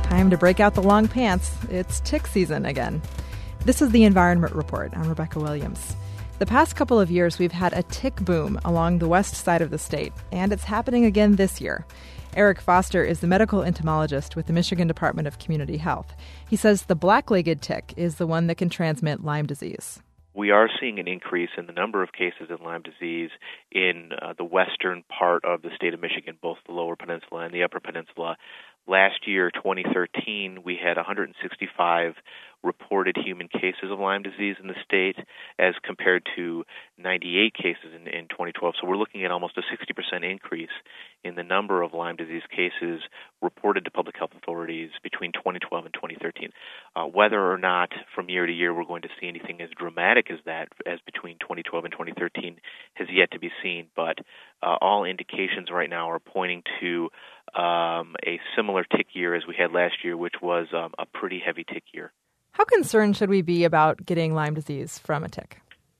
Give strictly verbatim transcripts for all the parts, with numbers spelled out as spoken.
Time to break out the long pants. It's tick season again. This is the Environment Report. I'm Rebecca Williams. The past couple of years, we've had a tick boom along the west side of the state, and it's happening again this year. Eric Foster is the medical entomologist with the Michigan Department of Community Health. He says the black-legged tick is the one that can transmit Lyme disease. We are seeing an increase in the number of cases of Lyme disease in uh, the western part of the state of Michigan, both the lower peninsula and the upper peninsula. Last year, twenty thirteen, we had one hundred sixty-five reported human cases of Lyme disease in the state as compared to ninety-eight cases in, in twenty twelve. So we're looking at almost a sixty percent increase in the number of Lyme disease cases reported to public health authorities between twenty twelve and twenty thirteen. Uh, whether or not from year to year we're going to see anything as dramatic as that as between twenty twelve and twenty thirteen has yet to be seen, but uh, all indications right now are pointing to um, a similar tick year as we had last year, which was um, a pretty heavy tick year. How concerned should we be about getting Lyme disease from a tick?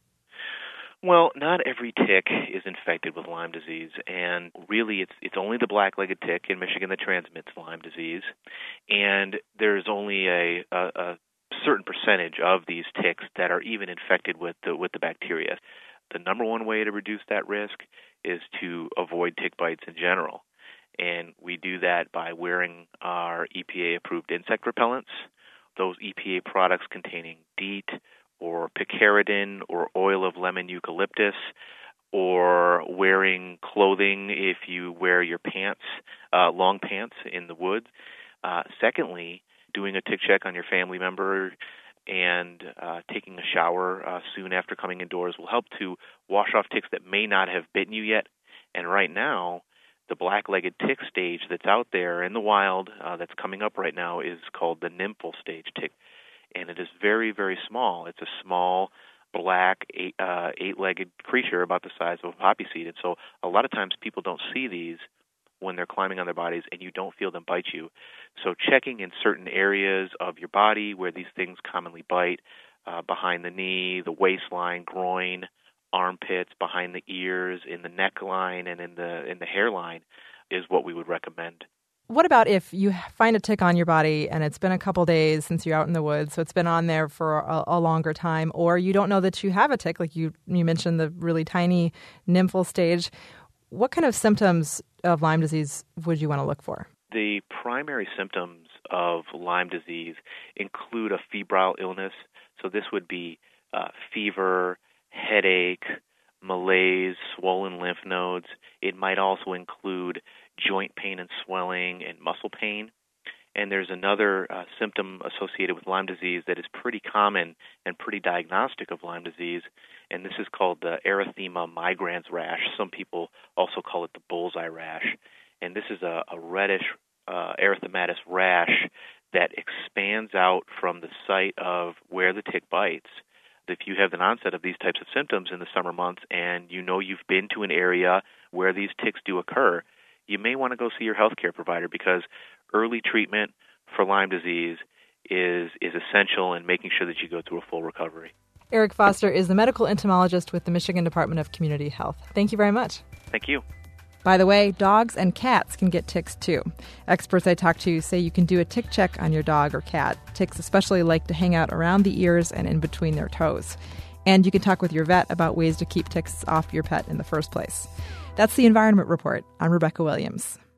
Well, not every tick is infected with Lyme disease, and really it's it's only the black-legged tick in Michigan that transmits Lyme disease, and there's only a, a, a certain percentage of these ticks that are even infected with the, with the bacteria. The number one way to reduce that risk is to avoid tick bites in general, and we do that by wearing our E P A-approved insect repellents. Those E P A products containing DEET or picaridin or oil of lemon eucalyptus, or wearing clothing if you wear your pants, uh, long pants in the woods. Uh, secondly, doing a tick check on your family member and uh, taking a shower uh, soon after coming indoors will help to wash off ticks that may not have bitten you yet. And right now, the black-legged tick stage that's out there in the wild uh, that's coming up right now is called the nymphal stage tick, and it is very, very small. It's a small, black, eight, uh, eight-legged creature about the size of a poppy seed, and so a lot of times people don't see these when they're climbing on their bodies, and you don't feel them bite you. So checking in certain areas of your body where these things commonly bite, uh, behind the knee, the waistline, groin, armpits, behind the ears, in the neckline, and in the in the hairline is what we would recommend. What about if you find a tick on your body and it's been a couple days since you're out in the woods, so it's been on there for a, a longer time, or you don't know that you have a tick, like you, you mentioned the really tiny nymphal stage. What kind of symptoms of Lyme disease would you want to look for? The primary symptoms of Lyme disease include a febrile illness. So this would be uh, fever, headache, malaise, swollen lymph nodes. It might also include joint pain and swelling and muscle pain. And there's another uh, symptom associated with Lyme disease that is pretty common and pretty diagnostic of Lyme disease, and this is called the erythema migrans rash. Some people also call it the bullseye rash. And this is a, a reddish uh, erythematous rash that expands out from the site of where the tick bites. If you have an onset of these types of symptoms in the summer months and you know you've been to an area where these ticks do occur, you may want to go see your healthcare provider, because early treatment for Lyme disease is is essential in making sure that you go through a full recovery. Eric Foster is the medical entomologist with the Michigan Department of Community Health. Thank you very much. Thank you. By the way, dogs and cats can get ticks too. Experts I talked to say you can do a tick check on your dog or cat. Ticks especially like to hang out around the ears and in between their toes. And you can talk with your vet about ways to keep ticks off your pet in the first place. That's the Environment Report. I'm Rebecca Williams.